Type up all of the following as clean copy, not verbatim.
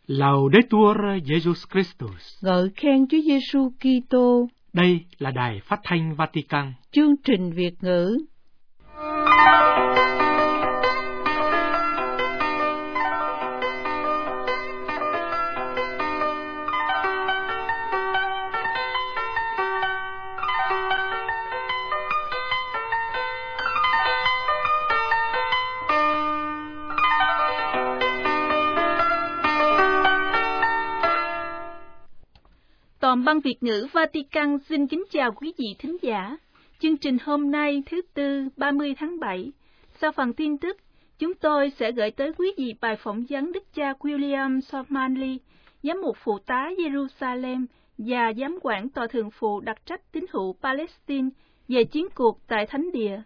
Laudetur Jesus Christus. Ngợi khen Chúa Giêsu Kitô. Đây là Đài Phát thanh Vatican. Chương trình Việt ngữ. Toàn bang Việt ngữ Vatican xin kính chào quý vị thính giả. Chương trình hôm nay thứ Tư 30 tháng 7. Sau phần tin tức, chúng tôi sẽ gửi tới quý vị bài phỏng vấn Đức cha William Solmanli, giám mục phụ tá Jerusalem và giám quản tòa thượng phụ đặc trách tín hữu Palestine về chiến cuộc tại Thánh Địa.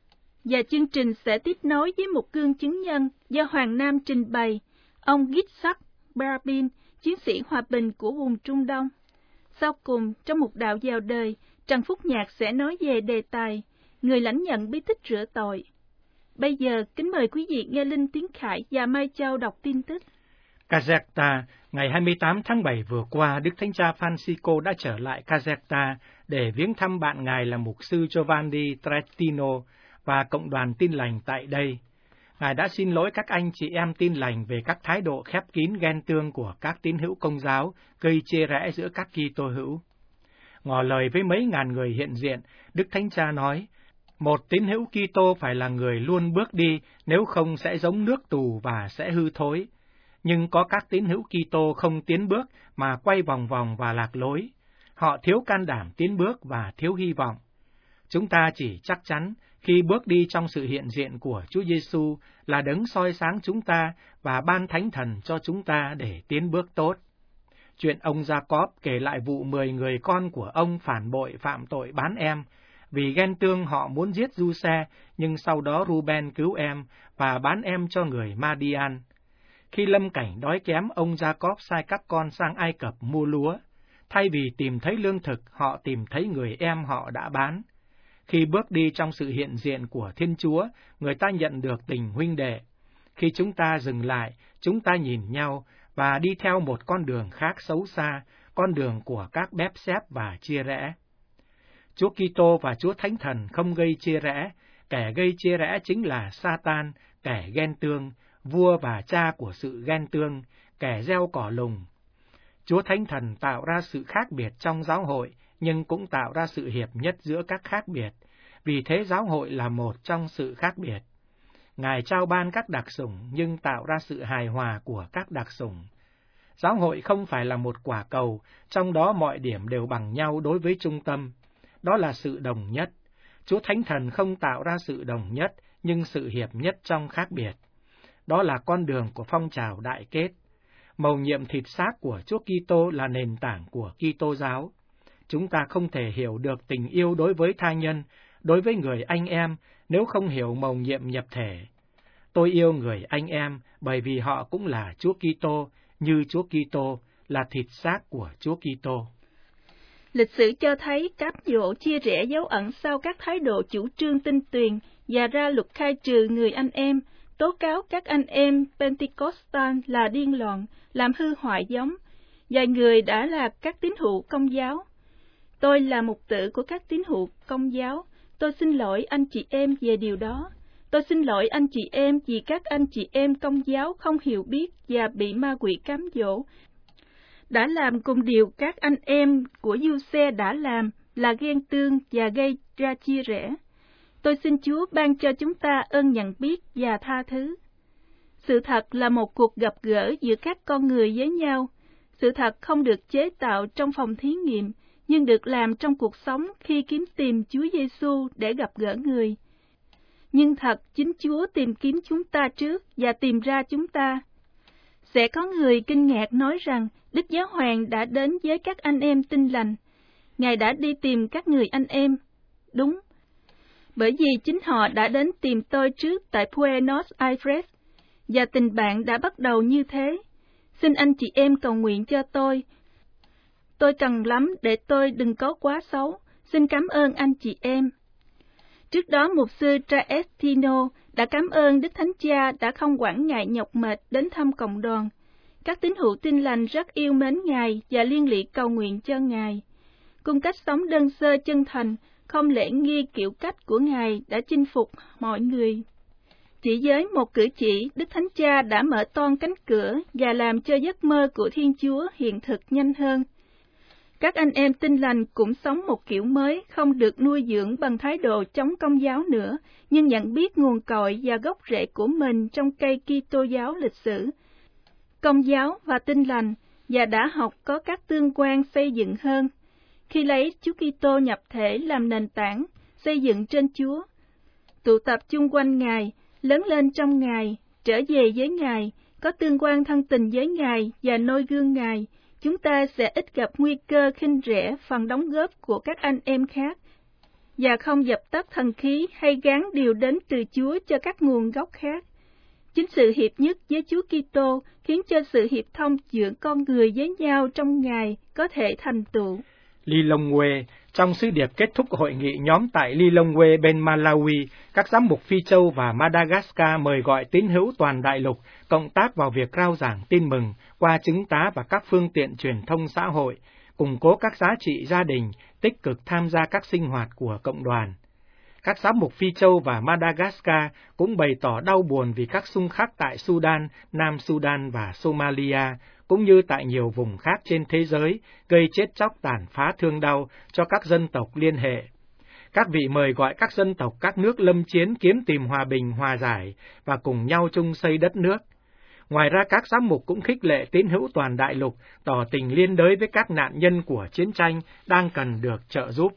Và chương trình sẽ tiếp nối với một gương chứng nhân do Hoàng Nam trình bày, ông Yitzhak Rabin, chiến sĩ hòa bình của vùng Trung Đông. Sau cùng, trong một đạo vào đời, Trần Phúc Nhạc sẽ nói về đề tài người lãnh nhận bí tích rửa tội. Bây giờ, kính mời quý vị nghe Linh Tiến Khải và Mai Châu đọc tin tức. Caserta, ngày 28 tháng 7 vừa qua, Đức Thánh cha Francisco đã trở lại Caserta để viếng thăm bạn Ngài là mục sư Giovanni Trentino và cộng đoàn Tin Lành tại đây. Ngài đã xin lỗi các anh chị em Tin Lành về các thái độ khép kín ghen tương của các tín hữu Công giáo, gây chia rẽ giữa các Kitô hữu. Ngỏ lời với mấy ngàn người hiện diện, Đức Thánh Cha nói, một tín hữu Kitô phải là người luôn bước đi, nếu không sẽ giống nước tù và sẽ hư thối. Nhưng có các tín hữu Kitô không tiến bước mà quay vòng vòng và lạc lối. Họ thiếu can đảm tiến bước và thiếu hy vọng. Chúng ta chỉ chắc chắn khi bước đi trong sự hiện diện của Chúa Giêsu là đấng soi sáng chúng ta và ban Thánh Thần cho chúng ta để tiến bước tốt. Chuyện ông Jacob kể lại vụ 10 người con của ông phản bội phạm tội bán em, vì ghen tương họ muốn giết Giuse, nhưng sau đó Ruben cứu em và bán em cho người Madian. Khi lâm cảnh đói kém, ông Jacob sai các con sang Ai Cập mua lúa. Thay vì tìm thấy lương thực, họ tìm thấy người em họ đã bán. Khi bước đi trong sự hiện diện của Thiên Chúa, người ta nhận được tình huynh đệ. Khi chúng ta dừng lại, chúng ta nhìn nhau và đi theo một con đường khác xấu xa, con đường của các bép xép và chia rẽ. Chúa Kitô và Chúa Thánh Thần không gây chia rẽ, kẻ gây chia rẽ chính là Satan, kẻ ghen tương, vua và cha của sự ghen tương, kẻ gieo cỏ lùng. Chúa Thánh Thần tạo ra sự khác biệt trong giáo hội, nhưng cũng tạo ra sự hiệp nhất giữa các khác biệt, vì thế giáo hội là một trong sự khác biệt. Ngài trao ban các đặc sủng, nhưng tạo ra sự hài hòa của các đặc sủng. Giáo hội không phải là một quả cầu, trong đó mọi điểm đều bằng nhau đối với trung tâm. Đó là sự đồng nhất. Chúa Thánh Thần không tạo ra sự đồng nhất, nhưng sự hiệp nhất trong khác biệt. Đó là con đường của phong trào đại kết. Mầu nhiệm thịt xác của Chúa Kitô là nền tảng của Kitô giáo. Chúng ta không thể hiểu được tình yêu đối với tha nhân, đối với người anh em, nếu không hiểu mầu nhiệm nhập thể. Tôi yêu người anh em bởi vì họ cũng là Chúa Kitô, như Chúa Kitô là thịt xác của Chúa Kitô. Lịch sử cho thấy cám dỗ chia rẽ dấu ẩn sau các thái độ chủ trương tinh tuyền và ra luật khai trừ người anh em, tố cáo các anh em Pentecostal là điên loạn, làm hư hoại giống. Vài người đã là các tín hữu Công giáo. Tôi là mục tử của các tín hữu Công giáo. Tôi xin lỗi anh chị em về điều đó. Tôi xin lỗi anh chị em vì các anh chị em Công giáo không hiểu biết và bị ma quỷ cám dỗ, đã làm cùng điều các anh em của Giuse đã làm là ghen tương và gây ra chia rẽ. Tôi xin Chúa ban cho chúng ta ơn nhận biết và tha thứ. Sự thật là một cuộc gặp gỡ giữa các con người với nhau. Sự thật không được chế tạo trong phòng thí nghiệm, nhưng được làm trong cuộc sống khi kiếm tìm Chúa Giêsu để gặp gỡ người. Nhưng thật, chính Chúa tìm kiếm chúng ta trước và tìm ra chúng ta. Sẽ có người kinh ngạc nói rằng Đức Giáo Hoàng đã đến với các anh em Tin Lành. Ngài đã đi tìm các người anh em. Đúng, bởi vì chính họ đã đến tìm tôi trước tại Buenos Aires, và tình bạn đã bắt đầu như thế. Xin anh chị em cầu nguyện cho tôi. Tôi cần lắm để tôi đừng có quá xấu. Xin cảm ơn anh chị em. Trước đó, mục sư Traestino đã cảm ơn Đức Thánh Cha đã không quản ngại nhọc mệt đến thăm cộng đoàn. Các tín hữu Tin Lành rất yêu mến Ngài và liên lụy cầu nguyện cho Ngài. Cung cách sống đơn sơ chân thành, không lễ nghi kiểu cách của Ngài đã chinh phục mọi người. Chỉ với một cử chỉ, Đức Thánh Cha đã mở toang cánh cửa và làm cho giấc mơ của Thiên Chúa hiện thực nhanh hơn. Các anh em Tin Lành cũng sống một kiểu mới, không được nuôi dưỡng bằng thái độ chống Công giáo nữa, nhưng nhận biết nguồn cội và gốc rễ của mình trong cây Kitô giáo lịch sử, Công giáo và Tin Lành, và đã học có các tương quan xây dựng hơn. Khi lấy Chúa Kitô nhập thể làm nền tảng, xây dựng trên Chúa, tụ tập chung quanh Ngài, lớn lên trong Ngài, trở về với Ngài, có tương quan thân tình với Ngài và noi gương Ngài, chúng ta sẽ ít gặp nguy cơ khinh rẻ phần đóng góp của các anh em khác, và không dập tắt thần khí hay gán điều đến từ Chúa cho các nguồn gốc khác. Chính sự hiệp nhất với Chúa Kitô khiến cho sự hiệp thông giữa con người với nhau trong Ngài có thể thành tựu. Lilongwe, trong sứ điệp kết thúc hội nghị nhóm tại Lilongwe bên Malawi, các giám mục Phi Châu và Madagascar mời gọi tín hữu toàn đại lục cộng tác vào việc rao giảng tin mừng qua chứng tá và các phương tiện truyền thông xã hội, củng cố các giá trị gia đình, tích cực tham gia các sinh hoạt của cộng đoàn. Các giám mục Phi Châu và Madagascar cũng bày tỏ đau buồn vì các xung khắc tại Sudan, Nam Sudan và Somalia, cũng như tại nhiều vùng khác trên thế giới, gây chết chóc tàn phá thương đau cho các dân tộc liên hệ. Các vị mời gọi các dân tộc các nước lâm chiến kiếm tìm hòa bình hòa giải và cùng nhau chung xây đất nước. Ngoài ra, các giám mục cũng khích lệ tín hữu toàn đại lục tỏ tình liên đới với các nạn nhân của chiến tranh đang cần được trợ giúp.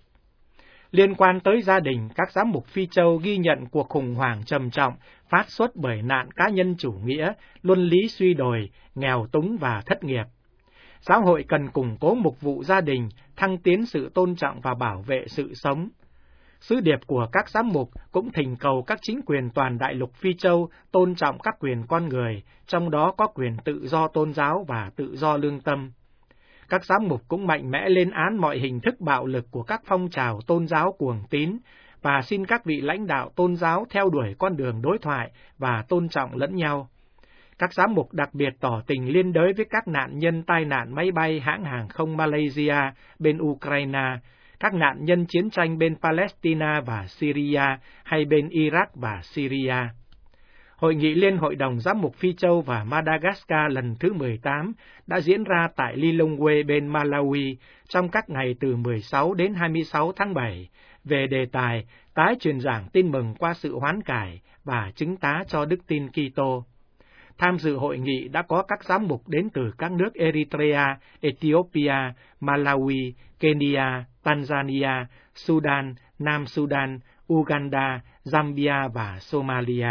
Liên quan tới gia đình, các giám mục Phi Châu ghi nhận cuộc khủng hoảng trầm trọng phát xuất bởi nạn cá nhân chủ nghĩa, luân lý suy đồi, nghèo túng và thất nghiệp. Giáo hội cần củng cố mục vụ gia đình, thăng tiến sự tôn trọng và bảo vệ sự sống. Sứ điệp của các giám mục cũng thỉnh cầu các chính quyền toàn đại lục Phi Châu tôn trọng các quyền con người, trong đó có quyền tự do tôn giáo và tự do lương tâm. Các giám mục cũng mạnh mẽ lên án mọi hình thức bạo lực của các phong trào tôn giáo cuồng tín và xin các vị lãnh đạo tôn giáo theo đuổi con đường đối thoại và tôn trọng lẫn nhau. Các giám mục đặc biệt tỏ tình liên đới với các nạn nhân tai nạn máy bay hãng hàng không Malaysia bên Ukraine, các nạn nhân chiến tranh bên Palestine và Syria hay bên Iraq và Syria. Hội nghị Liên hội đồng Giám mục Phi Châu và Madagascar lần thứ 18 đã diễn ra tại Lilongwe bên Malawi trong các ngày từ 16 đến 26 tháng 7 về đề tài tái truyền giảng tin mừng qua sự hoán cải và chứng tá cho đức tin Kitô. Tham dự hội nghị đã có các giám mục đến từ các nước Eritrea, Ethiopia, Malawi, Kenya, Tanzania, Sudan, Nam Sudan, Uganda, Zambia và Somalia.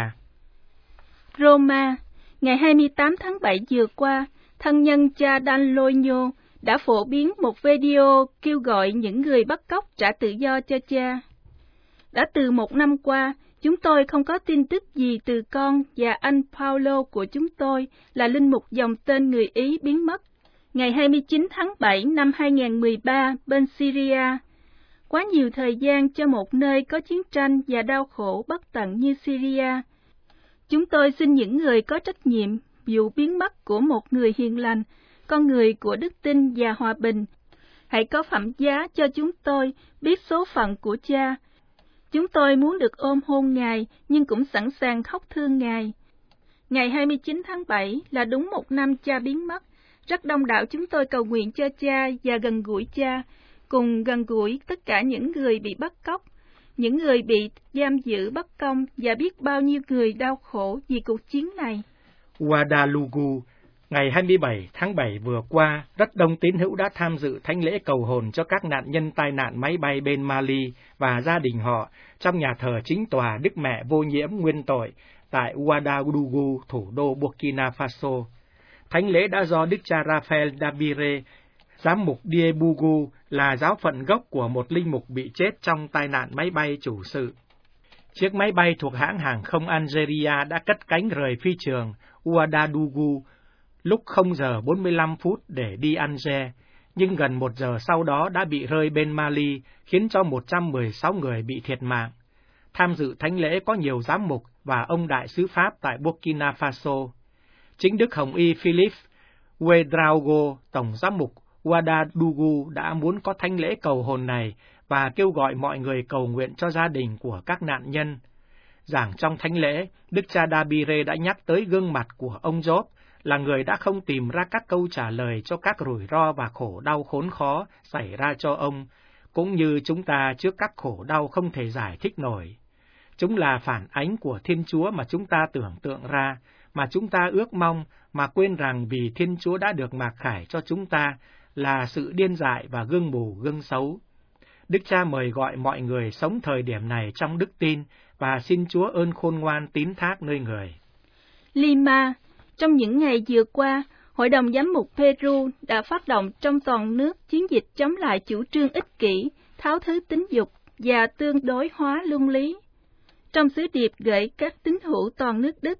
Roma, ngày 28 tháng 7 vừa qua, thân nhân cha Dan Loyo đã phổ biến một video kêu gọi những người bắt cóc trả tự do cho cha. Đã từ một năm qua, chúng tôi không có tin tức gì từ con và anh Paulo của chúng tôi là linh mục dòng tên người Ý biến mất. Ngày 29 tháng 7 năm 2013 bên Syria, quá nhiều thời gian cho một nơi có chiến tranh và đau khổ bất tận như Syria. Chúng tôi xin những người có trách nhiệm vụ biến mất của một người hiền lành, con người của đức tin và hòa bình, hãy có phẩm giá cho chúng tôi biết số phận của cha. Chúng tôi muốn được ôm hôn Ngài, nhưng cũng sẵn sàng khóc thương Ngài. Ngày 29 tháng 7 là đúng một năm cha biến mất. Rất đông đảo chúng tôi cầu nguyện cho cha và gần gũi cha, cùng gần gũi tất cả những người bị bắt cóc, những người bị giam giữ bất công và biết bao nhiêu người đau khổ vì cuộc chiến này. Ouagadougou, ngày 27 tháng 7 vừa qua, rất đông tín hữu đã tham dự thánh lễ cầu hồn cho các nạn nhân tai nạn máy bay bên Mali và gia đình họ trong nhà thờ chính tòa Đức Mẹ Vô Nhiễm Nguyên Tội tại Ouagadougou, thủ đô Burkina Faso. Thánh lễ đã do Đức cha Raphael Dabire, giám mục Diebugu, là giáo phận gốc của một linh mục bị chết trong tai nạn máy bay chủ sự. Chiếc máy bay thuộc hãng hàng không Algeria đã cất cánh rời phi trường Ouagadougou lúc 0 giờ 45 phút để đi Alger, nhưng gần 1 giờ sau đó đã bị rơi bên Mali, khiến cho 116 người bị thiệt mạng. Tham dự thánh lễ có nhiều giám mục và ông đại sứ Pháp tại Burkina Faso. Chính Đức Hồng Y Philip Ouedraogo, tổng giám mục Ouagadougou đã muốn có thánh lễ cầu hồn này và kêu gọi mọi người cầu nguyện cho gia đình của các nạn nhân. Giảng trong thánh lễ, Đức cha Dabire đã nhắc tới gương mặt của ông Job, là người đã không tìm ra các câu trả lời cho các rủi ro và khổ đau khốn khó xảy ra cho ông, cũng như chúng ta trước các khổ đau không thể giải thích nổi. Chúng là phản ánh của Thiên Chúa mà chúng ta tưởng tượng ra, mà chúng ta ước mong, mà quên rằng vì Thiên Chúa đã được mặc khải cho chúng ta là sự điên dại và gương mù gương xấu. Đức cha mời gọi mọi người sống thời điểm này trong đức tin và xin Chúa ơn khôn ngoan tín thác nơi người. Lima, trong những ngày vừa qua, Hội đồng Giám mục Peru đã phát động trong toàn nước chiến dịch chống lại chủ trương ích kỷ, tháo thứ tính dục và tương đối hóa luân lý. Trong sứ điệp gửi các tín hữu toàn nước Đức,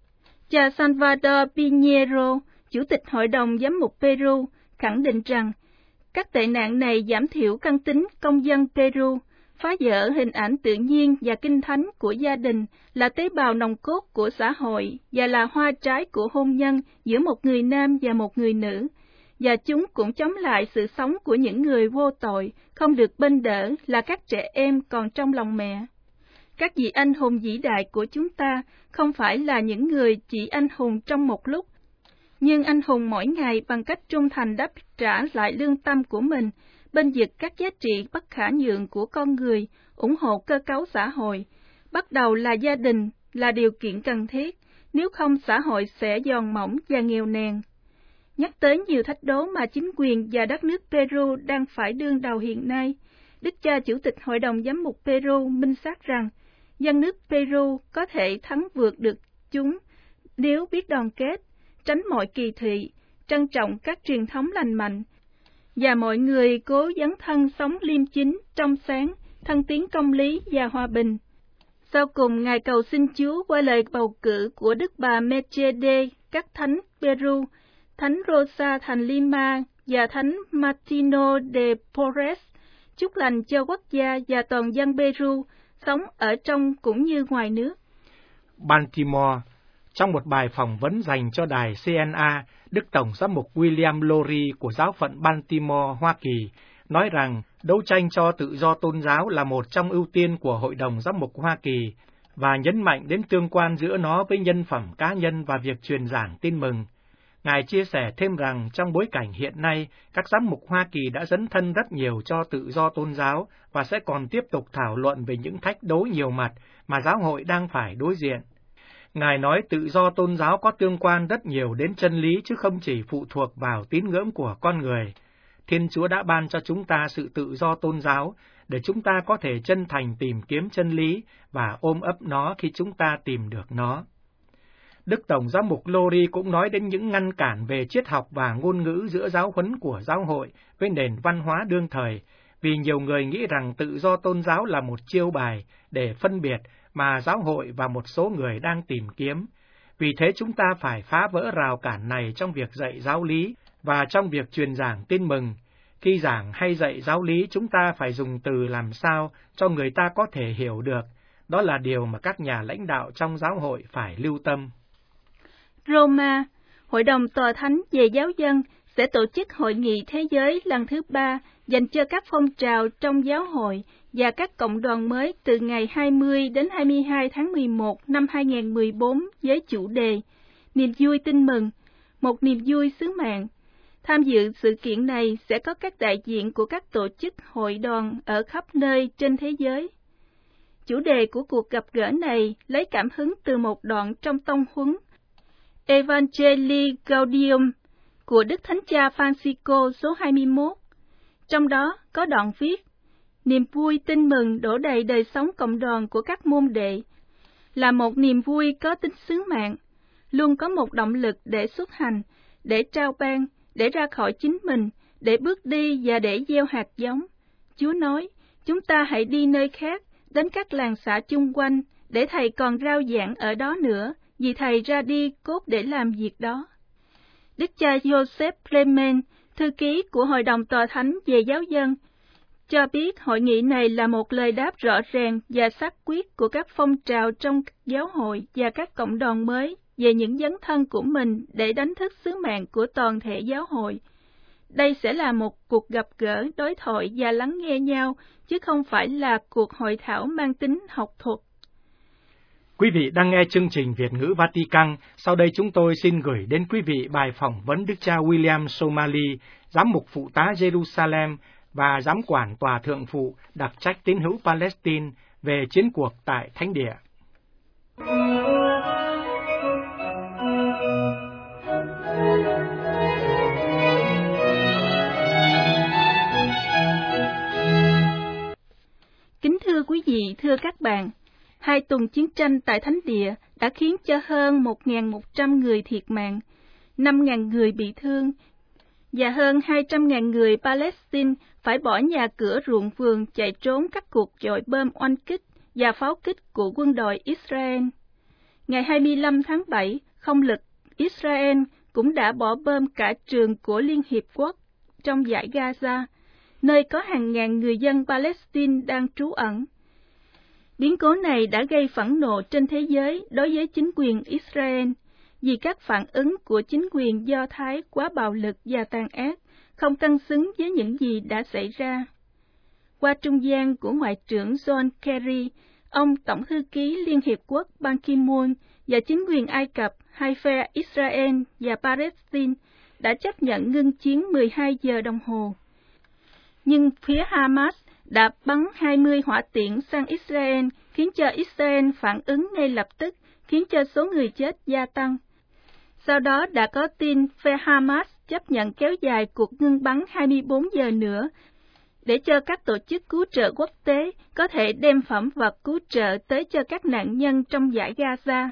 cha Salvador Pinheiro, Chủ tịch Hội đồng Giám mục Peru, khẳng định rằng các tệ nạn này giảm thiểu căn tính công dân Peru, phá vỡ hình ảnh tự nhiên và kinh thánh của gia đình, là tế bào nòng cốt của xã hội và là hoa trái của hôn nhân giữa một người nam và một người nữ, và chúng cũng chống lại sự sống của những người vô tội, không được bênh đỡ, là các trẻ em còn trong lòng mẹ. Các vị anh hùng vĩ đại của chúng ta không phải là những người chỉ anh hùng trong một lúc, nhưng anh hùng mỗi ngày bằng cách trung thành đáp trả lại lương tâm của mình, bên vực các giá trị bất khả nhượng của con người, ủng hộ cơ cấu xã hội. Bắt đầu là gia đình, là điều kiện cần thiết, nếu không xã hội sẽ giòn mỏng và nghèo nàn. Nhắc tới nhiều thách đố mà chính quyền và đất nước Peru đang phải đương đầu hiện nay, Đức cha Chủ tịch Hội đồng Giám mục Peru minh xác rằng, dân nước Peru có thể thắng vượt được chúng nếu biết đoàn kết, tránh mọi kỳ thị, trân trọng các truyền thống lành mạnh, và mọi người cố dấn thân sống liêm chính, trong sáng, thân tiến công lý và hòa bình. Sau cùng, Ngài cầu xin Chúa qua lời bầu cử của Đức bà Mercedes, các thánh Peru, Thánh Rosa thành Lima và Thánh Martino de Porres, chúc lành cho quốc gia và toàn dân Peru, sống ở trong cũng như ngoài nước. Baltimore, trong một bài phỏng vấn dành cho đài CNA, Đức Tổng giám mục William Lori của giáo phận Baltimore, Hoa Kỳ, nói rằng đấu tranh cho tự do tôn giáo là một trong ưu tiên của Hội đồng Giám mục Hoa Kỳ, và nhấn mạnh đến tương quan giữa nó với nhân phẩm cá nhân và việc truyền giảng tin mừng. Ngài chia sẻ thêm rằng trong bối cảnh hiện nay, các giám mục Hoa Kỳ đã dấn thân rất nhiều cho tự do tôn giáo và sẽ còn tiếp tục thảo luận về những thách đố nhiều mặt mà giáo hội đang phải đối diện. Ngài nói tự do tôn giáo có tương quan rất nhiều đến chân lý chứ không chỉ phụ thuộc vào tín ngưỡng của con người. Thiên Chúa đã ban cho chúng ta sự tự do tôn giáo để chúng ta có thể chân thành tìm kiếm chân lý và ôm ấp nó khi chúng ta tìm được nó. Đức Tổng giám mục Lori cũng nói đến những ngăn cản về triết học và ngôn ngữ giữa giáo huấn của giáo hội với nền văn hóa đương thời, vì nhiều người nghĩ rằng tự do tôn giáo là một chiêu bài để phân biệt mà giáo hội và một số người đang tìm kiếm. Vì thế chúng ta phải phá vỡ rào cản này trong việc dạy giáo lý và trong việc truyền giảng tin mừng. Khi giảng hay dạy giáo lý, chúng ta phải dùng từ làm sao cho người ta có thể hiểu được. Đó là điều mà các nhà lãnh đạo trong giáo hội phải lưu tâm. Roma, Hội đồng Tòa Thánh về Giáo dân sẽ tổ chức hội nghị thế giới lần thứ 3 dành cho các phong trào trong giáo hội và các cộng đoàn mới từ ngày 20 đến 22 tháng 11 năm 2014 với chủ đề Niềm vui tin mừng, một niềm vui sứ mạng. Tham dự sự kiện này sẽ có các đại diện của các tổ chức hội đoàn ở khắp nơi trên thế giới. Chủ đề của cuộc gặp gỡ này lấy cảm hứng từ một đoạn trong tông huấn Evangelii Gaudium của Đức Thánh Cha Francisco số 21. Trong đó có đoạn viết, niềm vui tin mừng đổ đầy đời sống cộng đoàn của các môn đệ, là một niềm vui có tính sứ mạng, luôn có một động lực để xuất hành, để trao ban, để ra khỏi chính mình, để bước đi và để gieo hạt giống. Chúa nói, chúng ta hãy đi nơi khác, đến các làng xã chung quanh, để Thầy còn rao giảng ở đó nữa, vì Thầy ra đi cốt để làm việc đó. Đức cha Joseph Clement, thư ký của Hội đồng Tòa Thánh về Giáo dân, cho biết hội nghị này là một lời đáp rõ ràng và xác quyết của các phong trào trong giáo hội và các cộng đoàn mới về những dấn thân của mình để đánh thức sứ mạng của toàn thể giáo hội. Đây sẽ là một cuộc gặp gỡ, đối thoại và lắng nghe nhau, chứ không phải là cuộc hội thảo mang tính học thuật. Quý vị đang nghe chương trình Việt ngữ Vatican. Sau đây chúng tôi xin gửi đến quý vị bài phỏng vấn Đức cha William Somali, giám mục phụ tá Jerusalem và giám quản tòa thượng phụ đặc trách tín hữu Palestine về chiến cuộc tại Thánh Địa. Kính thưa quý vị, thưa các bạn, 2 tuần chiến tranh tại Thánh Địa đã khiến cho hơn 1.100 người thiệt mạng, 5.000 người bị thương, và hơn 200.000 người Palestine phải bỏ nhà cửa ruộng vườn chạy trốn các cuộc dội bom oanh kích và pháo kích của quân đội Israel. Ngày 25 tháng 7, không lực Israel cũng đã bỏ bom cả trường của Liên Hiệp Quốc trong dải Gaza, nơi có hàng ngàn người dân Palestine đang trú ẩn. Biến cố này đã gây phẫn nộ trên thế giới đối với chính quyền Israel, vì các phản ứng của chính quyền Do Thái quá bạo lực và tàn ác, không cân xứng với những gì đã xảy ra. Qua trung gian của Ngoại trưởng John Kerry, ông Tổng thư ký Liên Hiệp Quốc Ban Ki-moon và chính quyền Ai Cập, hai phe Israel và Palestine đã chấp nhận ngưng chiến 12 giờ đồng hồ. Nhưng phía Hamas đã bắn 20 hỏa tiễn sang Israel, khiến cho Israel phản ứng ngay lập tức, khiến cho số người chết gia tăng. Sau đó đã có tin phe Hamas chấp nhận kéo dài cuộc ngưng bắn 24 giờ nữa, để cho các tổ chức cứu trợ quốc tế có thể đem phẩm vật cứu trợ tới cho các nạn nhân trong dải Gaza.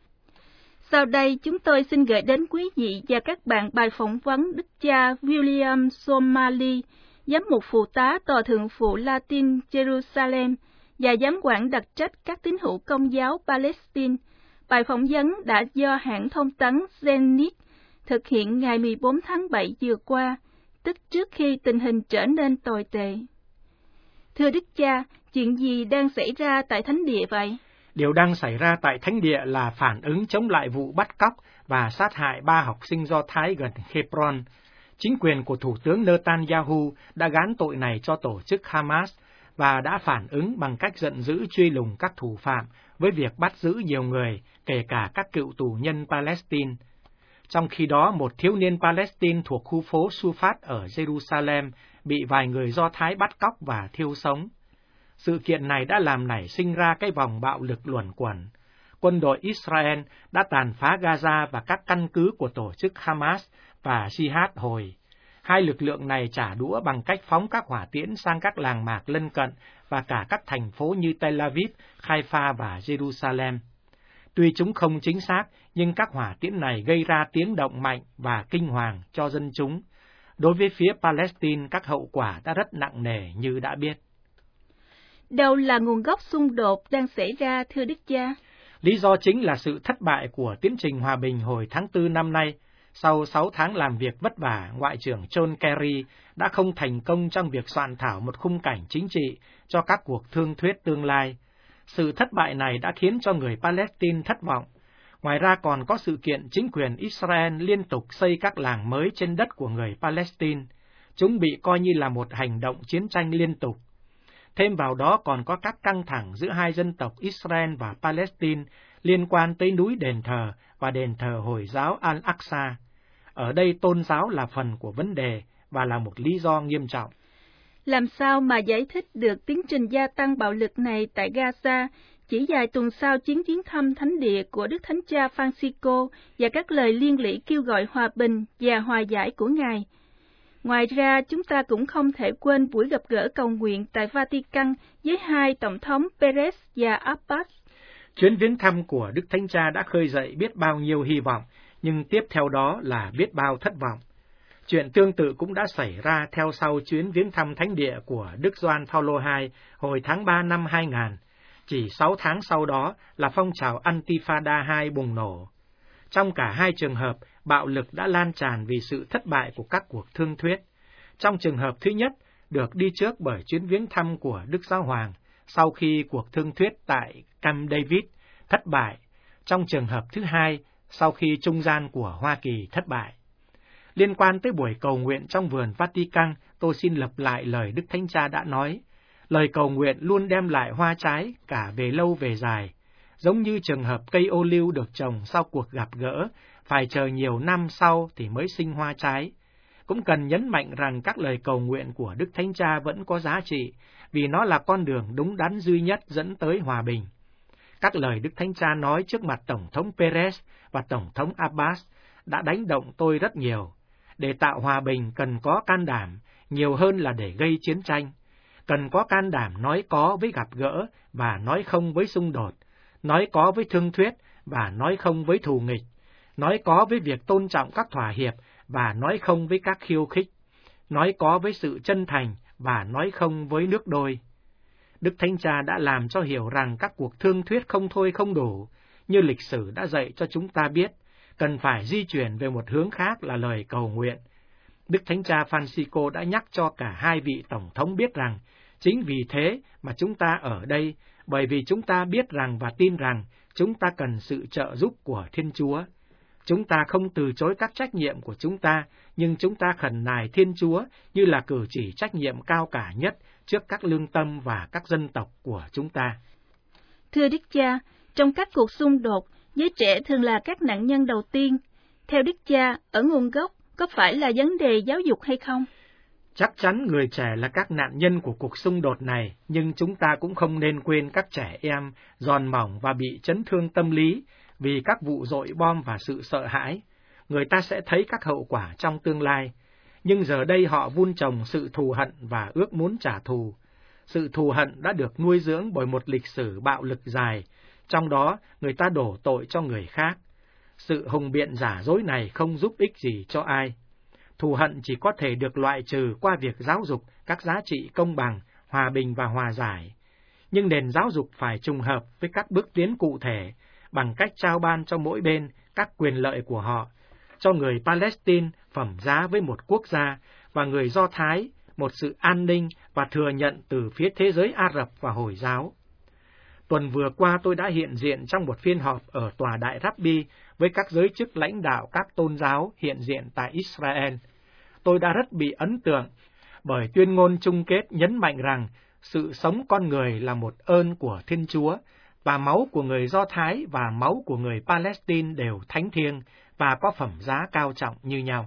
Sau đây chúng tôi xin gửi đến quý vị và các bạn bài phỏng vấn Đức cha William Somali, giám mục phụ tá tòa thượng phụ Latin Jerusalem và giám quản đặc trách các tín hữu Công giáo Palestine. Bài phỏng vấn đã do hãng thông tấn Zenit thực hiện ngày 14 tháng 7 vừa qua, tức trước khi tình hình trở nên tồi tệ. Thưa Đức cha, chuyện gì đang xảy ra tại Thánh Địa vậy? Điều đang xảy ra tại Thánh Địa là phản ứng chống lại vụ bắt cóc và sát hại 3 học sinh Do Thái gần Hebron. Chính quyền của Thủ tướng Netanyahu đã gán tội này cho tổ chức Hamas và đã phản ứng bằng cách giận dữ truy lùng các thủ phạm với việc bắt giữ nhiều người, kể cả các cựu tù nhân Palestine. Trong khi đó, một thiếu niên Palestine thuộc khu phố Sufat ở Jerusalem bị vài người Do Thái bắt cóc và thiêu sống. Sự kiện này đã làm nảy sinh ra cái vòng bạo lực luẩn quẩn. Quân đội Israel đã tàn phá Gaza và các căn cứ của tổ chức Hamas và Jihad Hồi. Hai lực lượng này trả đũa bằng cách phóng các hỏa tiễn sang các làng mạc lân cận và cả các thành phố như Tel Aviv, Haifa và Jerusalem. Tuy chúng không chính xác, nhưng các hỏa tiễn này gây ra tiếng động mạnh và kinh hoàng cho dân chúng. Đối với phía Palestine, các hậu quả đã rất nặng nề như đã biết. Đâu là nguồn gốc xung đột đang xảy ra, thưa Đức cha? Lý do chính là sự thất bại của tiến trình hòa bình hồi tháng 4 năm nay. Sau 6 tháng làm việc vất vả, Ngoại trưởng John Kerry đã không thành công trong việc soạn thảo một khung cảnh chính trị cho các cuộc thương thuyết tương lai. Sự thất bại này đã khiến cho người Palestine thất vọng. Ngoài ra còn có sự kiện chính quyền Israel liên tục xây các làng mới trên đất của người Palestine. Chúng bị coi như là một hành động chiến tranh liên tục. Thêm vào đó còn có các căng thẳng giữa hai dân tộc Israel và Palestine liên quan tới núi đền thờ và đền thờ Hồi giáo Al-Aqsa. Ở đây tôn giáo là phần của vấn đề và là một lý do nghiêm trọng. Làm sao mà giải thích được tiến trình gia tăng bạo lực này tại Gaza chỉ vài tuần sau chuyến thăm Thánh Địa của Đức Thánh Cha Francisco và các lời liên lỉ kêu gọi hòa bình và hòa giải của Ngài? Ngoài ra, chúng ta cũng không thể quên buổi gặp gỡ cầu nguyện tại Vatican với hai Tổng thống Perez và Abbas. Chuyến viếng thăm của Đức Thánh Cha đã khơi dậy biết bao nhiêu hy vọng, nhưng tiếp theo đó là biết bao thất vọng. Chuyện tương tự cũng đã xảy ra theo sau chuyến viếng thăm Thánh Địa của Đức Gioan Phaolô II hồi tháng 3 năm 2000. Chỉ 6 tháng sau đó là phong trào Antifada II bùng nổ. Trong cả hai trường hợp, bạo lực đã lan tràn vì sự thất bại của các cuộc thương thuyết. Trong trường hợp thứ nhất, được đi trước bởi chuyến viếng thăm của Đức Giáo Hoàng, sau khi cuộc thương thuyết tại Camp David thất bại. Trong trường hợp thứ hai, sau khi trung gian của Hoa Kỳ thất bại. Liên quan tới buổi cầu nguyện trong vườn Vatican, tôi xin lặp lại lời Đức Thánh Cha đã nói. Lời cầu nguyện luôn đem lại hoa trái cả về lâu về dài, giống như trường hợp cây ô liu được trồng sau cuộc gặp gỡ, phải chờ nhiều năm sau thì mới sinh hoa trái. Cũng cần nhấn mạnh rằng các lời cầu nguyện của Đức Thánh Cha vẫn có giá trị, vì nó là con đường đúng đắn duy nhất dẫn tới hòa bình. Các lời Đức Thánh Cha nói trước mặt Tổng thống Perez và Tổng thống Abbas đã đánh động tôi rất nhiều. Để tạo hòa bình cần có can đảm, nhiều hơn là để gây chiến tranh. Cần có can đảm nói có với gặp gỡ và nói không với xung đột, nói có với thương thuyết và nói không với thù nghịch, nói có với việc tôn trọng các thỏa hiệp và nói không với các khiêu khích, nói có với sự chân thành và nói không với nước đôi. Đức Thánh Cha đã làm cho hiểu rằng các cuộc thương thuyết không thôi không đủ, như lịch sử đã dạy cho chúng ta biết, cần phải di chuyển về một hướng khác là lời cầu nguyện. Đức Thánh Cha Francisco đã nhắc cho cả hai vị Tổng thống biết rằng, chính vì thế mà chúng ta ở đây, bởi vì chúng ta biết rằng và tin rằng chúng ta cần sự trợ giúp của Thiên Chúa. Chúng ta không từ chối các trách nhiệm của chúng ta, nhưng chúng ta khẩn nài Thiên Chúa như là cử chỉ trách nhiệm cao cả nhất trước các lương tâm và các dân tộc của chúng ta. Thưa Đức Cha, trong các cuộc xung đột, giới trẻ thường là các nạn nhân đầu tiên. Theo Đức Cha, ở nguồn gốc có phải là vấn đề giáo dục hay không? Chắc chắn người trẻ là các nạn nhân của cuộc xung đột này, nhưng chúng ta cũng không nên quên các trẻ em giòn mỏng và bị chấn thương tâm lý vì các vụ dội bom và sự sợ hãi. Người ta sẽ thấy các hậu quả trong tương lai, nhưng giờ đây họ vun trồng sự thù hận và ước muốn trả thù. Sự thù hận đã được nuôi dưỡng bởi một lịch sử bạo lực dài, trong đó người ta đổ tội cho người khác. Sự hùng biện giả dối này không giúp ích gì cho ai. Thù hận chỉ có thể được loại trừ qua việc giáo dục các giá trị công bằng, hòa bình và hòa giải. Nhưng nền giáo dục phải trùng hợp với các bước tiến cụ thể, bằng cách trao ban cho mỗi bên các quyền lợi của họ, cho người Palestine phẩm giá với một quốc gia và người Do Thái một sự an ninh và thừa nhận từ phía thế giới Ả Rập và Hồi giáo. Tuần vừa qua tôi đã hiện diện trong một phiên họp ở Tòa Đại Rabbi với các giới chức lãnh đạo các tôn giáo hiện diện tại Israel. Tôi đã rất bị ấn tượng bởi tuyên ngôn chung kết nhấn mạnh rằng sự sống con người là một ơn của Thiên Chúa, và máu của người Do Thái và máu của người Palestine đều thánh thiêng và có phẩm giá cao trọng như nhau.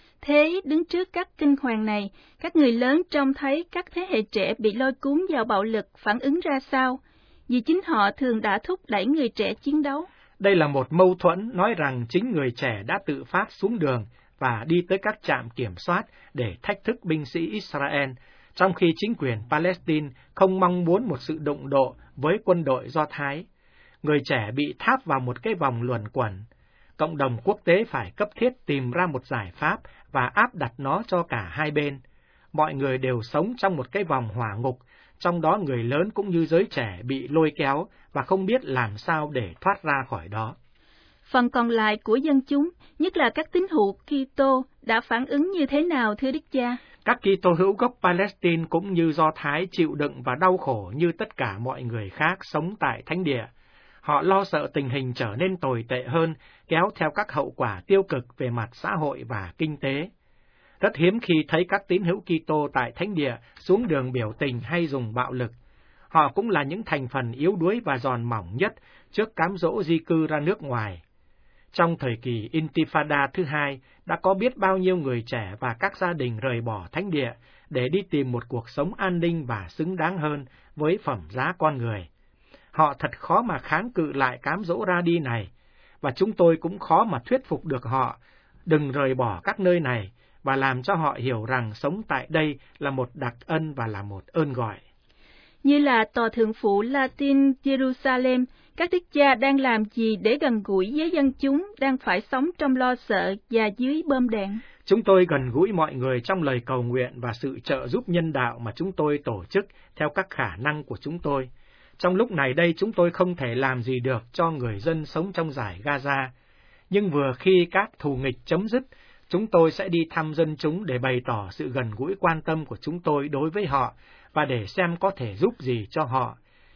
Thế đứng trước các kinh hoàng này, các người lớn trông thấy các thế hệ trẻ bị lôi cuốn vào bạo lực phản ứng ra sao? Vì chính họ thường đã thúc đẩy người trẻ chiến đấu. Đây là một mâu thuẫn nói rằng chính người trẻ đã tự phát xuống đường và đi tới các trạm kiểm soát để thách thức binh sĩ Israel, trong khi chính quyền Palestine không mong muốn một sự đụng độ với quân đội Do Thái. Người trẻ bị tháp vào một cái vòng luẩn quẩn. Cộng đồng quốc tế phải cấp thiết tìm ra một giải pháp và áp đặt nó cho cả hai bên. Mọi người đều sống trong một cái vòng hỏa ngục, trong đó người lớn cũng như giới trẻ bị lôi kéo và không biết làm sao để thoát ra khỏi đó. Phần còn lại của dân chúng, nhất là các tín hữu Kitô, đã phản ứng như thế nào thưa Đức Cha? Các Kitô hữu gốc Palestine cũng như Do Thái chịu đựng và đau khổ như tất cả mọi người khác sống tại Thánh Địa. Họ lo sợ tình hình trở nên tồi tệ hơn, kéo theo các hậu quả tiêu cực về mặt xã hội và kinh tế. Rất hiếm khi thấy các tín hữu Kitô tại Thánh Địa xuống đường biểu tình hay dùng bạo lực. Họ cũng là những thành phần yếu đuối và giòn mỏng nhất trước cám dỗ di cư ra nước ngoài. Trong thời kỳ Intifada thứ hai, đã có biết bao nhiêu người trẻ và các gia đình rời bỏ Thánh Địa để đi tìm một cuộc sống an ninh và xứng đáng hơn với phẩm giá con người. Họ thật khó mà kháng cự lại cám dỗ ra đi này, và chúng tôi cũng khó mà thuyết phục được họ đừng rời bỏ các nơi này và làm cho họ hiểu rằng sống tại đây là một đặc ân và là một ơn gọi. Như là Tòa Thượng phụ Latin Jerusalem, các đức cha đang làm gì để gần gũi với dân chúng đang phải sống trong lo sợ và dưới bom đạn? Chúng tôi gần gũi mọi người trong lời cầu nguyện và sự trợ giúp nhân đạo mà chúng tôi tổ chức theo các khả năng của chúng tôi. Trong lúc này đây chúng tôi không thể làm gì được cho người dân sống trong dải Gaza, nhưng vừa khi các thù nghịch chấm dứt, chúng tôi sẽ đi thăm dân chúng để bày tỏ sự gần gũi quan tâm của chúng tôi đối với họ và để xem có thể giúp gì cho họ.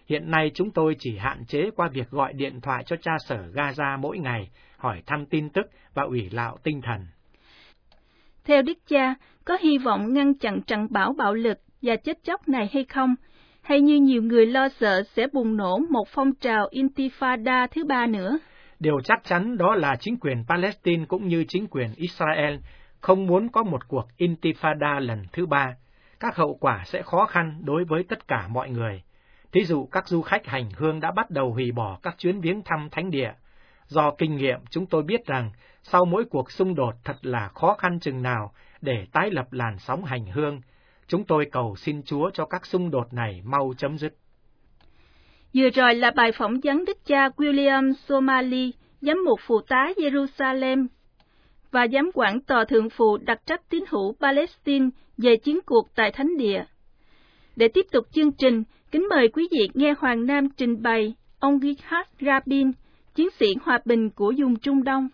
Hiện nay chúng tôi chỉ hạn chế qua việc gọi điện thoại cho cha sở Gaza mỗi ngày, hỏi thăm tin tức và ủy lạo tinh thần. Theo Đức Cha, có hy vọng ngăn chặn trận bão bạo lực và chết chóc này hay không? Hay như nhiều người lo sợ sẽ bùng nổ một phong trào Intifada thứ ba nữa? Điều chắc chắn đó là chính quyền Palestine cũng như chính quyền Israel không muốn có một cuộc Intifada lần thứ ba. Các hậu quả sẽ khó khăn đối với tất cả mọi người. Thí dụ các du khách hành hương đã bắt đầu hủy bỏ các chuyến viếng thăm thánh địa. Do kinh nghiệm chúng tôi biết rằng sau mỗi cuộc xung đột thật là khó khăn chừng nào để tái lập làn sóng hành hương. Chúng tôi cầu xin Chúa cho các xung đột này mau chấm dứt. Vừa rồi là bài phỏng vấn Đức cha William Somali, giám mục phụ tá Jerusalem và giám quản tòa thượng phụ đặc trách tín hữu Palestine về chiến cuộc tại thánh địa. Để tiếp tục chương trình, kính mời quý vị nghe Hoàng Nam trình bày ông Yitzhak Rabin, chiến sĩ hòa bình của vùng Trung Đông.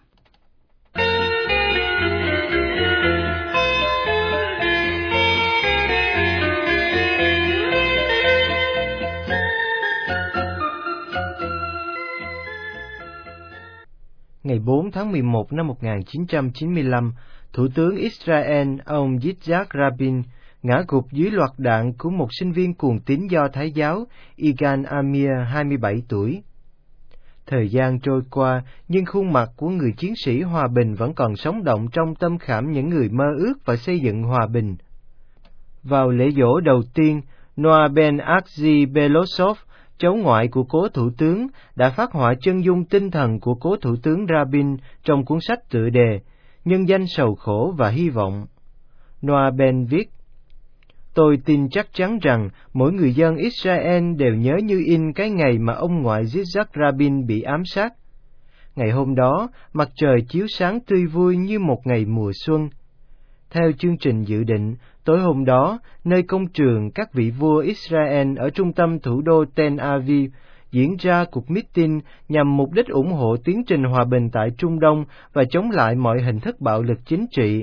Ngày 4 tháng 11 năm 1995, Thủ tướng Israel ông Yitzhak Rabin ngã gục dưới loạt đạn của một sinh viên cuồng tín Do Thái giáo Igal Amir, 27 tuổi. Thời gian trôi qua, nhưng khuôn mặt của người chiến sĩ hòa bình vẫn còn sống động trong tâm khảm những người mơ ước và xây dựng hòa bình. Vào lễ giỗ đầu tiên, Noah Ben Akzi Belosov, cháu ngoại của cố thủ tướng, đã phác họa chân dung tinh thần của cố thủ tướng Rabin trong cuốn sách tựa đề Nhân danh sầu khổ và hy vọng. Noah Ben viết: Tôi tin chắc chắn rằng mỗi người dân Israel đều nhớ như in cái ngày mà ông ngoại Yitzhak Rabin bị ám sát. Ngày hôm đó, mặt trời chiếu sáng tươi vui như một ngày mùa xuân. Theo chương trình dự định, tối hôm đó, nơi công trường các vị vua Israel ở trung tâm thủ đô Tel Aviv, diễn ra cuộc meeting nhằm mục đích ủng hộ tiến trình hòa bình tại Trung Đông và chống lại mọi hình thức bạo lực chính trị.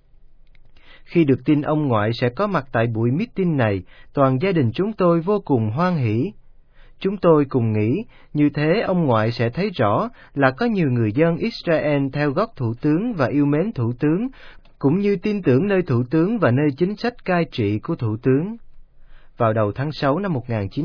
Khi được tin ông ngoại sẽ có mặt tại buổi meeting này, toàn gia đình chúng tôi vô cùng hoan hỉ. Chúng tôi cùng nghĩ, như thế ông ngoại sẽ thấy rõ là có nhiều người dân Israel theo gót thủ tướng và yêu mến thủ tướng, cũng như tin tưởng nơi thủ tướng và nơi chính sách cai trị của thủ tướng. Vào đầu tháng 6 năm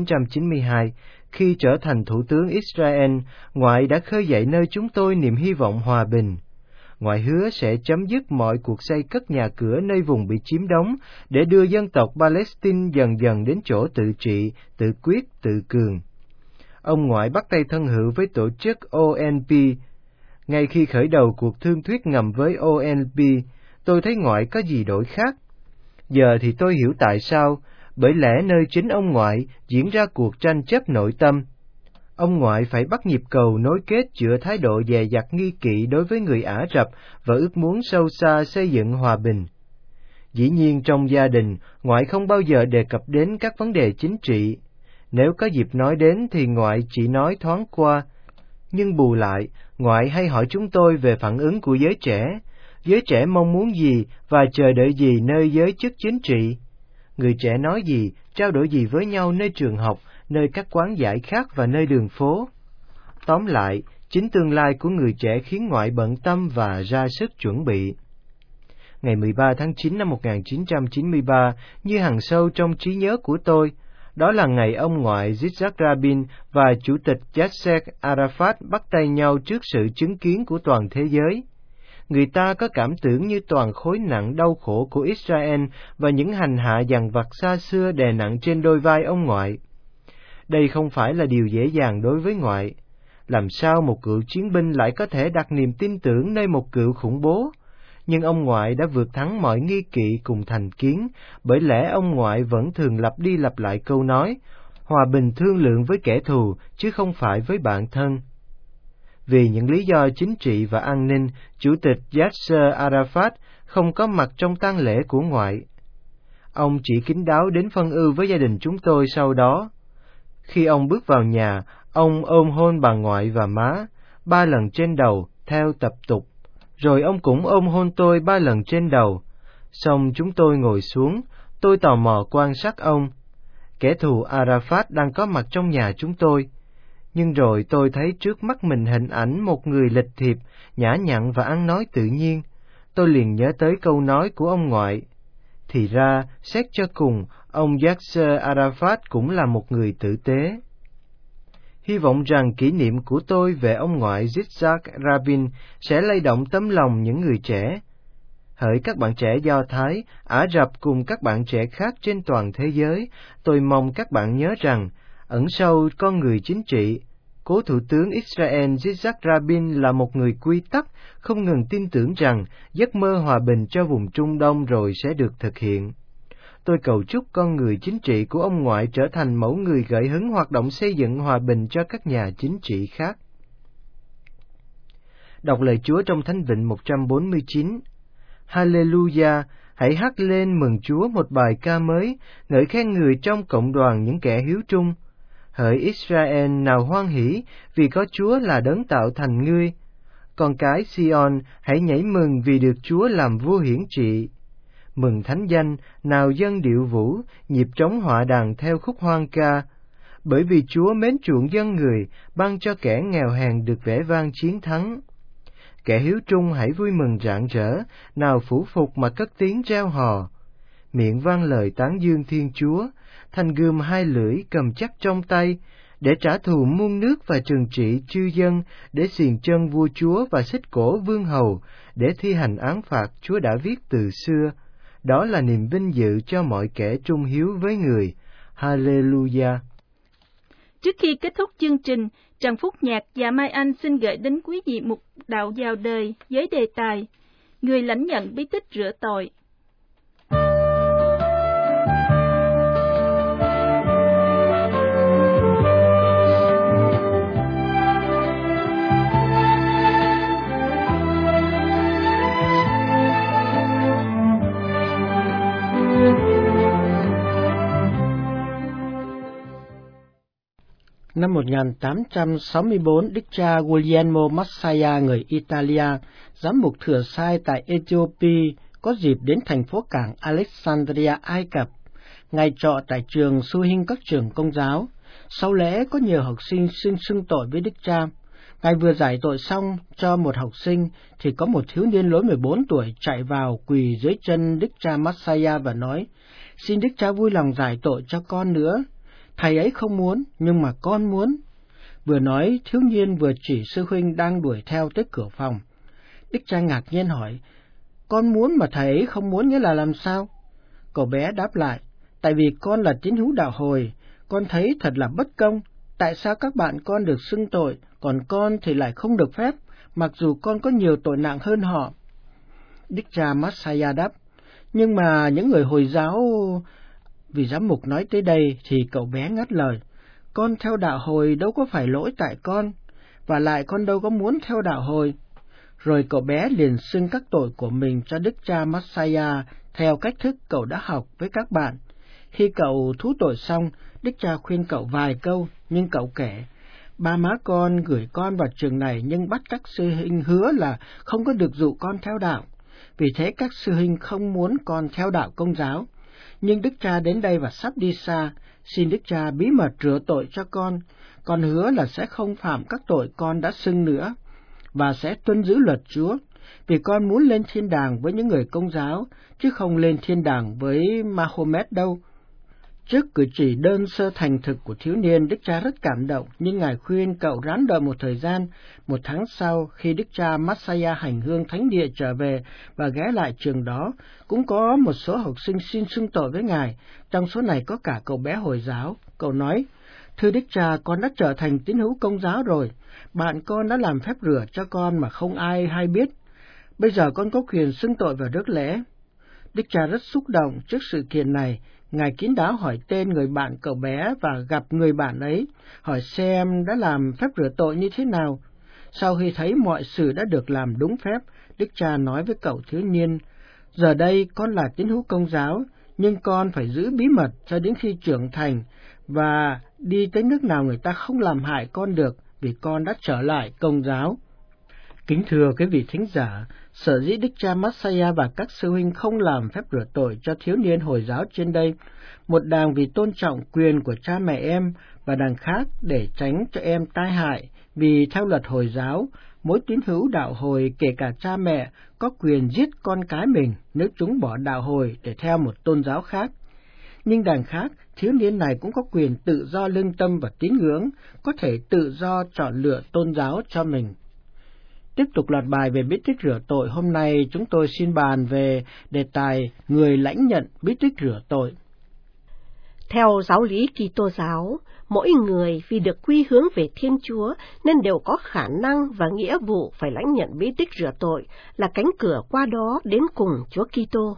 1992, khi trở thành thủ tướng Israel, ngoại đã khơi dậy nơi chúng tôi niềm hy vọng hòa bình. Ngoại hứa sẽ chấm dứt mọi cuộc xây cất nhà cửa nơi vùng bị chiếm đóng để đưa dân tộc Palestine dần dần đến chỗ tự trị, tự quyết, tự cường. Ông ngoại bắt tay thân hữu với tổ chức ONP. Ngay khi khởi đầu cuộc thương thuyết ngầm với ONP, tôi thấy ngoại có gì đổi khác. Giờ thì tôi hiểu tại sao, bởi lẽ nơi chính ông ngoại diễn ra cuộc tranh chấp nội tâm. Ông ngoại phải bắt nhịp cầu nối kết giữa thái độ dè dặt nghi kỵ đối với người Ả Rập và ước muốn sâu xa xây dựng hòa bình. Dĩ nhiên trong gia đình, ngoại không bao giờ đề cập đến các vấn đề chính trị. Nếu có dịp nói đến thì ngoại chỉ nói thoáng qua. Nhưng bù lại, ngoại hay hỏi chúng tôi về phản ứng của giới trẻ mong muốn gì và chờ đợi gì nơi giới chức chính trị. Người trẻ nói gì, trao đổi gì với nhau nơi trường học, nơi các quán giải khát và nơi đường phố. Tóm lại, chính tương lai của người trẻ khiến ngoại bận tâm và ra sức chuẩn bị. Ngày 13 tháng 9 năm 1993, như hằn sâu trong trí nhớ của tôi, đó là ngày ông ngoại Yitzhak Rabin và Chủ tịch Yasser Arafat bắt tay nhau trước sự chứng kiến của toàn thế giới. Người ta có cảm tưởng như toàn khối nặng đau khổ của Israel và những hành hạ dằn vặt xa xưa đè nặng trên đôi vai ông ngoại. Đây không phải là điều dễ dàng đối với ngoại. Làm sao một cựu chiến binh lại có thể đặt niềm tin tưởng nơi một cựu khủng bố? Nhưng ông ngoại đã vượt thắng mọi nghi kỵ cùng thành kiến, bởi lẽ ông ngoại vẫn thường lặp đi lặp lại câu nói, hòa bình thương lượng với kẻ thù, chứ không phải với bạn thân. Vì những lý do chính trị và an ninh, Chủ tịch Yasser Arafat không có mặt trong tang lễ của ngoại. Ông chỉ kín đáo đến phân ưu với gia đình chúng tôi sau đó. Khi ông bước vào nhà, ông ôm hôn bà ngoại và má, 3 lần trên đầu, theo tập tục. Rồi ông cũng ôm hôn tôi 3 lần trên đầu. Xong chúng tôi ngồi xuống, tôi tò mò quan sát ông. kẻ thù Arafat đang có mặt trong nhà chúng tôi. Nhưng rồi tôi thấy trước mắt mình hình ảnh một người lịch thiệp, nhã nhặn và ăn nói tự nhiên. Tôi liền nhớ tới câu nói của ông ngoại. Thì ra, xét cho cùng, ông Yasser Arafat cũng là một người tử tế. Hy vọng rằng kỷ niệm của tôi về ông ngoại Yitzhak Rabin sẽ lay động tấm lòng những người trẻ. Hỡi các bạn trẻ Do Thái, Ả Rập cùng các bạn trẻ khác trên toàn thế giới, tôi mong các bạn nhớ rằng, ẩn sâu con người chính trị, cố Thủ tướng Israel Yitzhak Rabin là một người quy tắc, không ngừng tin tưởng rằng giấc mơ hòa bình cho vùng Trung Đông rồi sẽ được thực hiện. Tôi cầu chúc con người chính trị của ông ngoại trở thành mẫu người gợi hứng hoạt động xây dựng hòa bình cho các nhà chính trị khác. Đọc lời Chúa trong Thánh Vịnh 149. Hallelujah! Hãy hát lên mừng Chúa một bài ca mới, ngợi khen người trong cộng đoàn những kẻ hiếu trung. Hỡi Israel nào hoan hỷ, vì có Chúa là đấng tạo thành ngươi. Con cái Sion, hãy nhảy mừng vì được Chúa làm vua hiển trị. Mừng thánh danh, nào dân điệu vũ, nhịp trống họa đàn theo khúc hoan ca. Bởi vì Chúa mến chuộng dân người, ban cho kẻ nghèo hèn được vẻ vang chiến thắng. Kẻ hiếu trung hãy vui mừng rạng rỡ, nào phủ phục mà cất tiếng reo hò. Miệng vang lời tán dương Thiên Chúa, thanh gươm hai lưỡi cầm chắc trong tay, để trả thù muôn nước và trừng trị chư dân, để xiềng chân vua chúa và xích cổ vương hầu, để thi hành án phạt Chúa đã viết từ xưa. Đó là niềm vinh dự cho mọi kẻ trung hiếu với người. Hallelujah! Trước khi kết thúc chương trình, Trần Phúc Nhạc và Mai Anh xin gửi đến quý vị một đạo vào đời với đề tài Người lãnh nhận bí tích rửa tội. Năm 1864, đức cha Guglielmo Massaya, người Italia, giám mục thừa sai tại Ethiopia, có dịp đến thành phố cảng Alexandria, Ai Cập. Ngài trọ tại trường su hinh các trường Công giáo. Sau lễ có nhiều học sinh xin xưng tội với đức cha. Ngài vừa giải tội xong cho một học sinh, thì có một thiếu niên lối 14 tuổi chạy vào quỳ dưới chân đức cha Massaya và nói: Xin đức cha vui lòng giải tội cho con nữa. Thầy ấy không muốn, nhưng mà con muốn. Vừa nói, thiếu niên vừa chỉ sư huynh đang đuổi theo tới cửa phòng. Đức cha ngạc nhiên hỏi: Con muốn mà thầy ấy không muốn nghĩa là làm sao? Cậu bé đáp lại: Tại vì con là tín hữu đạo hồi, con thấy thật là bất công. Tại sao các bạn con được xưng tội, còn con thì lại không được phép, mặc dù con có nhiều tội nặng hơn họ? Đức cha Massaya đáp: Nhưng mà những người Hồi giáo... Vì giám mục nói tới đây thì cậu bé ngắt lời: Con theo đạo hồi đâu có phải lỗi tại con, và lại con đâu có muốn theo đạo hồi. Rồi cậu bé liền xưng các tội của mình cho đức cha Massaya theo cách thức cậu đã học với các bạn. Khi cậu thú tội xong, đức cha khuyên cậu vài câu, nhưng cậu kể: Ba má con gửi con vào trường này nhưng bắt các sư huynh hứa là không có được dụ con theo đạo. Vì thế các sư huynh không muốn con theo đạo Công giáo. Nhưng đức cha đến đây và sắp đi xa, xin đức cha bí mật rửa tội cho con hứa là sẽ không phạm các tội con đã xưng nữa, và sẽ tuân giữ luật Chúa, vì con muốn lên thiên đàng với những người Công giáo, chứ không lên thiên đàng với Mahomet đâu. Trước cử chỉ đơn sơ thành thực của thiếu niên, đức cha rất cảm động, nhưng ngài khuyên cậu ráng đợi một thời gian. Một tháng sau, khi đức cha Massaya hành hương thánh địa trở về và ghé lại trường đó, cũng có một số học sinh xin xưng tội với ngài, trong số này có cả cậu bé Hồi giáo. Cậu nói: Thưa đức cha, con đã trở thành tín hữu Công giáo rồi, bạn con đã làm phép rửa cho con mà không ai hay biết. Bây giờ con có quyền xưng tội vào rước lễ. Đức cha rất xúc động trước sự kiện này. Ngài kín đáo hỏi tên người bạn cậu bé và gặp người bạn ấy, hỏi xem đã làm phép rửa tội như thế nào. Sau khi thấy mọi sự đã được làm đúng phép, đức cha nói với cậu thiếu niên: Giờ đây con là tín hữu Công giáo, nhưng con phải giữ bí mật cho đến khi trưởng thành, và đi tới nước nào người ta không làm hại con được, vì con đã trở lại Công giáo. Kính thưa quý vị thính giả, sở dĩ Đức Cha Matthias và các sư huynh không làm phép rửa tội cho thiếu niên Hồi giáo trên đây, một đàng vì tôn trọng quyền của cha mẹ em và đàng khác để tránh cho em tai hại, vì theo luật Hồi giáo, mỗi tín hữu đạo Hồi kể cả cha mẹ có quyền giết con cái mình nếu chúng bỏ đạo Hồi để theo một tôn giáo khác. Nhưng đằng khác, thiếu niên này cũng có quyền tự do lương tâm và tín ngưỡng, có thể tự do chọn lựa tôn giáo cho mình. Tiếp tục loạt bài về bí tích rửa tội, hôm nay chúng tôi xin bàn về đề tài người lãnh nhận bí tích rửa tội. Theo giáo lý Kitô giáo, mỗi người vì được quy hướng về Thiên Chúa nên đều có khả năng và nghĩa vụ phải lãnh nhận bí tích rửa tội, là cánh cửa qua đó đến cùng Chúa Kitô.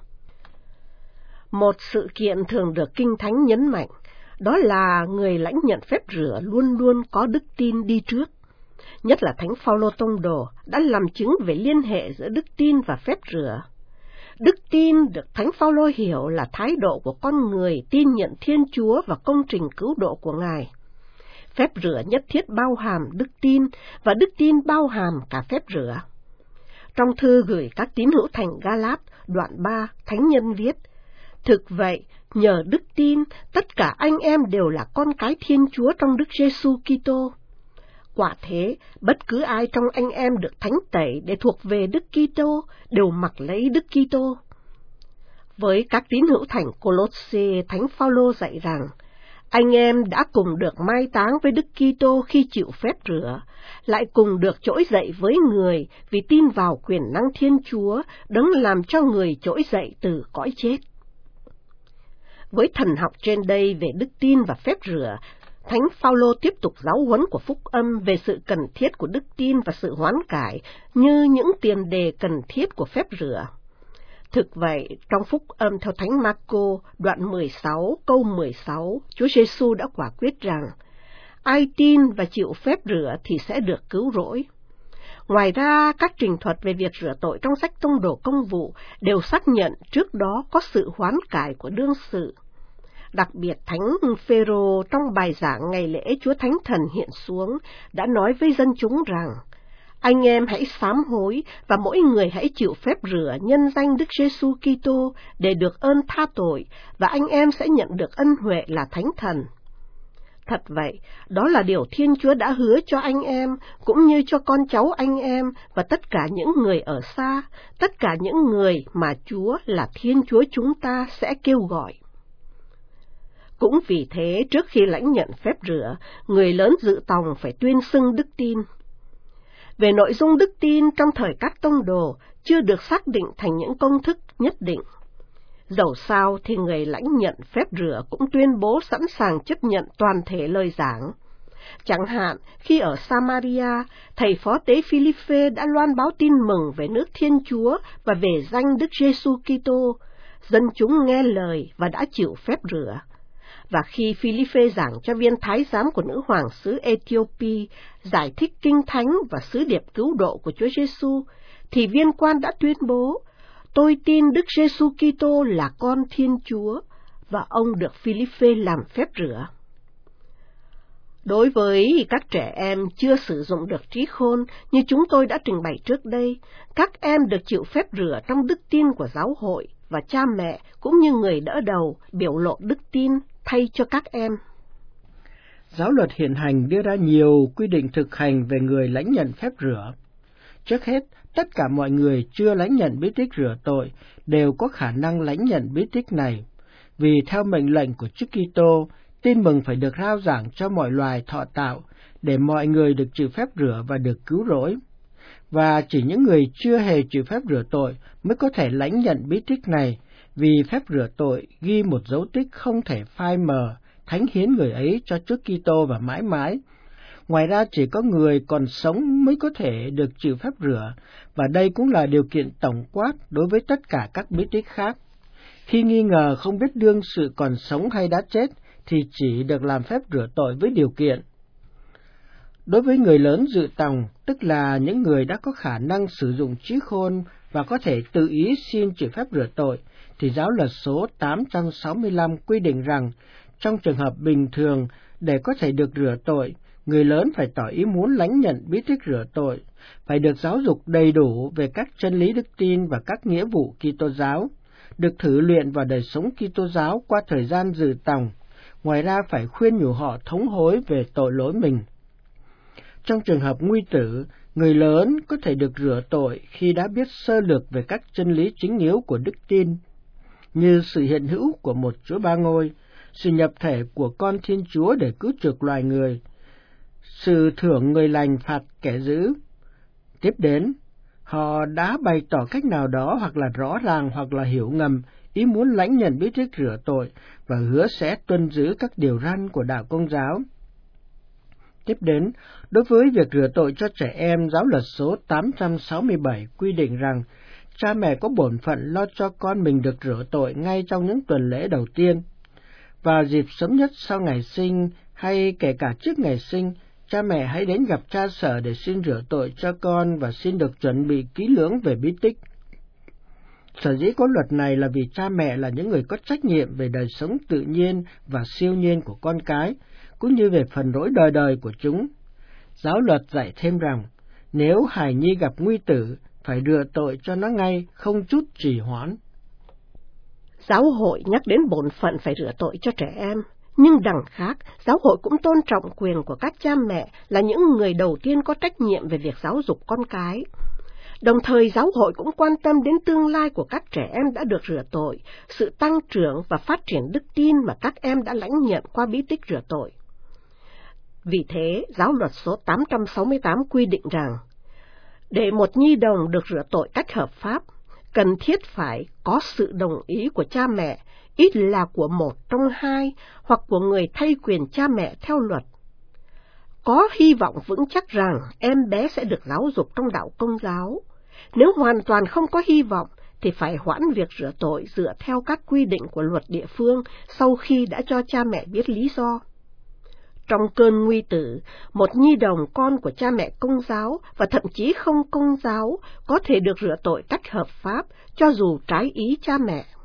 Một sự kiện thường được Kinh Thánh nhấn mạnh, đó là người lãnh nhận phép rửa luôn luôn có đức tin đi trước. Nhất là Thánh Phaolô Tông Đồ đã làm chứng về liên hệ giữa đức tin và phép rửa. Đức tin được Thánh Phaolô hiểu là thái độ của con người tin nhận Thiên Chúa và công trình cứu độ của Ngài. Phép rửa nhất thiết bao hàm đức tin, và đức tin bao hàm cả phép rửa. Trong thư gửi các tín hữu thành Ga-lát, đoạn 3, Thánh Nhân viết: Thực vậy, nhờ đức tin, tất cả anh em đều là con cái Thiên Chúa trong Đức Giêsu Kitô. Quả thế, bất cứ ai trong anh em được thánh tẩy để thuộc về Đức Kitô đều mặc lấy Đức Kitô. Với các tín hữu thành Cô-lốt-xê, Thánh Phaolô dạy rằng, anh em đã cùng được mai táng với Đức Kitô khi chịu phép rửa, lại cùng được trỗi dậy với người vì tin vào quyền năng Thiên Chúa, đấng làm cho người trỗi dậy từ cõi chết. Với thần học trên đây về đức tin và phép rửa, Thánh Phaolô tiếp tục giáo huấn của Phúc Âm về sự cần thiết của đức tin và sự hoán cải như những tiền đề cần thiết của phép rửa. Thực vậy, trong Phúc Âm theo Thánh Ma-cô, đoạn 16, câu 16, Chúa Giêsu đã quả quyết rằng, ai tin và chịu phép rửa thì sẽ được cứu rỗi. Ngoài ra, các trình thuật về việc rửa tội trong sách Tông đồ Công vụ đều xác nhận trước đó có sự hoán cải của đương sự. Đặc biệt Thánh Phêrô trong bài giảng ngày lễ Chúa Thánh Thần hiện xuống đã nói với dân chúng rằng, anh em hãy sám hối và mỗi người hãy chịu phép rửa nhân danh Đức Giêsu Kitô để được ơn tha tội, và anh em sẽ nhận được ân huệ là Thánh Thần. Thật vậy, đó là điều Thiên Chúa đã hứa cho anh em, cũng như cho con cháu anh em và tất cả những người ở xa, tất cả những người mà Chúa là Thiên Chúa chúng ta sẽ kêu gọi. Cũng vì thế, trước khi lãnh nhận phép rửa, người lớn dự tòng phải tuyên xưng đức tin. Về nội dung đức tin trong thời các tông đồ chưa được xác định thành những công thức nhất định. Dẫu sao thì người lãnh nhận phép rửa cũng tuyên bố sẵn sàng chấp nhận toàn thể lời giảng. Chẳng hạn, khi ở Samaria, thầy phó tế Philippe đã loan báo tin mừng về nước Thiên Chúa và về danh Đức Giêsu Kitô, dân chúng nghe lời và đã chịu phép rửa. Và khi Philippe giảng cho viên thái giám của nữ hoàng xứ Ethiopia giải thích kinh thánh và sứ điệp cứu độ của Chúa Giêsu, thì viên quan đã tuyên bố, tôi tin Đức Giêsu Kitô là con Thiên Chúa, và ông được Philippe làm phép rửa. Đối với các trẻ em chưa sử dụng được trí khôn, như chúng tôi đã trình bày trước đây, các em được chịu phép rửa trong đức tin của giáo hội, và cha mẹ cũng như người đỡ đầu biểu lộ đức tin thay cho các em. Giáo luật hiện hành đưa ra nhiều quy định thực hành về người lãnh nhận phép rửa. Trước hết, tất cả mọi người chưa lãnh nhận bí tích rửa tội đều có khả năng lãnh nhận bí tích này, vì theo mệnh lệnh của Chúa Kitô, tin mừng phải được rao giảng cho mọi loài thọ tạo, để mọi người được chịu phép rửa và được cứu rỗi. Và chỉ những người chưa hề chịu phép rửa tội mới có thể lãnh nhận bí tích này, vì phép rửa tội ghi một dấu tích không thể phai mờ, thánh hiến người ấy cho Chúa Kitô và mãi mãi. Ngoài ra chỉ có người còn sống mới có thể được chịu phép rửa, và đây cũng là điều kiện tổng quát đối với tất cả các bí tích khác. Khi nghi ngờ không biết đương sự còn sống hay đã chết, thì chỉ được làm phép rửa tội với điều kiện. Đối với người lớn dự tòng, tức là những người đã có khả năng sử dụng trí khôn và có thể tự ý xin chịu phép rửa tội, thì giáo luật số 865 quy định rằng, trong trường hợp bình thường, để có thể được rửa tội, Người lớn phải tỏ ý muốn lãnh nhận bí tích rửa tội, phải được giáo dục đầy đủ về các chân lý đức tin và các nghĩa vụ Kitô giáo, được thử luyện vào đời sống Kitô giáo qua thời gian dự tòng. Ngoài ra phải khuyên nhủ họ thống hối về tội lỗi mình. Trong trường hợp nguy tử, người lớn có thể được rửa tội khi đã biết sơ lược về các chân lý chính yếu của đức tin, như sự hiện hữu của một Chúa Ba Ngôi, sự nhập thể của con Thiên Chúa để cứu chuộc loài người, sự thưởng người lành phạt kẻ dữ. Tiếp đến, họ đã bày tỏ cách nào đó hoặc là rõ ràng hoặc là hiểu ngầm ý muốn lãnh nhận bí tích rửa tội và hứa sẽ tuân giữ các điều răn của đạo Công giáo. Tiếp đến, đối với việc rửa tội cho trẻ em, Giáo luật số 867 quy định rằng cha mẹ có bổn phận lo cho con mình được rửa tội ngay trong những tuần lễ đầu tiên. Vào dịp sớm nhất sau ngày sinh hay kể cả trước ngày sinh, cha mẹ hãy đến gặp cha sở để xin rửa tội cho con và xin được chuẩn bị kỹ lưỡng về bí tích. Sở dĩ có luật này là vì cha mẹ là những người có trách nhiệm về đời sống tự nhiên và siêu nhiên của con cái, cũng như về phần rỗi đời đời của chúng. Giáo luật dạy thêm rằng, nếu hài nhi gặp nguy tử, phải rửa tội cho nó ngay, không chút trì hoãn. Giáo hội nhắc đến bổn phận phải rửa tội cho trẻ em, nhưng đằng khác, giáo hội cũng tôn trọng quyền của các cha mẹ là những người đầu tiên có trách nhiệm về việc giáo dục con cái. Đồng thời, giáo hội cũng quan tâm đến tương lai của các trẻ em đã được rửa tội, sự tăng trưởng và phát triển đức tin mà các em đã lãnh nhận qua bí tích rửa tội. Vì thế, Giáo luật số 868 quy định rằng, để một nhi đồng được rửa tội cách hợp pháp, cần thiết phải có sự đồng ý của cha mẹ, ít là của một trong hai, hoặc của người thay quyền cha mẹ theo luật. Có hy vọng vững chắc rằng em bé sẽ được giáo dục trong đạo Công giáo. Nếu hoàn toàn không có hy vọng, thì phải hoãn việc rửa tội dựa theo các quy định của luật địa phương sau khi đã cho cha mẹ biết lý do. Trong cơn nguy tử, một nhi đồng con của cha mẹ Công giáo và thậm chí không Công giáo có thể được rửa tội cách hợp pháp cho dù trái ý cha mẹ.